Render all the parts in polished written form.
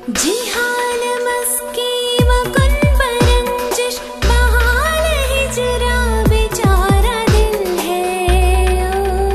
जिहान मस्की वकुन परंजिश बहाल हिजरा बेचारा दिल है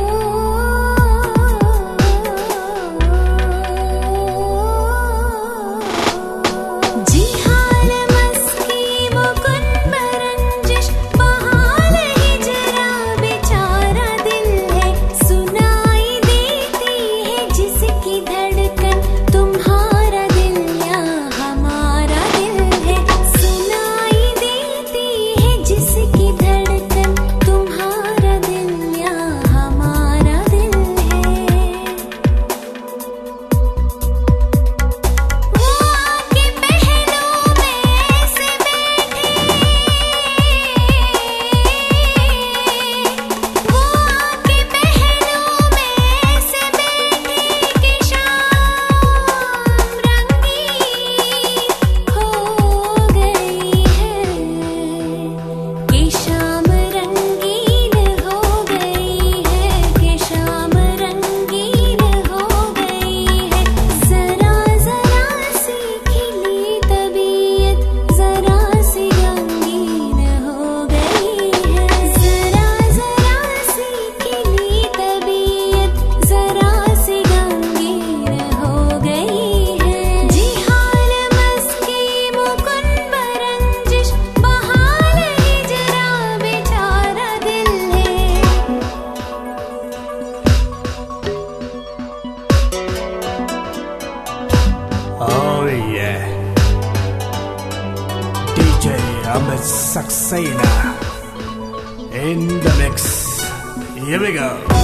जिहान मस्की वकुन परंजिश बहाल हिजरा बेचारा दिल है सुनाई देती है जिसकी धड़कन तुम्हारा दिल या हमारा दिल है सुनाई देती है जिसकी धड़कन तुम्हारा दिल या हमारा दिल है वो आके पहलू में से बैठे वो आके पहलू में से बैठे कि शाम रंगीन हो गई है कि शाम रंगीन हो गई है कि शाम रंगीन हो गई है जरा जरा सी खिली तबीयत जरा सी रंगीन हो गई है जरा जरा सी खिली तबीयत जरा सी रंगीन हो गई है जिहाल मस्की मुकुन परंजिश बहाल हिजरा बेचारा दिल है Oh yeah, DJ Amit Saxena in the mix. Here we go.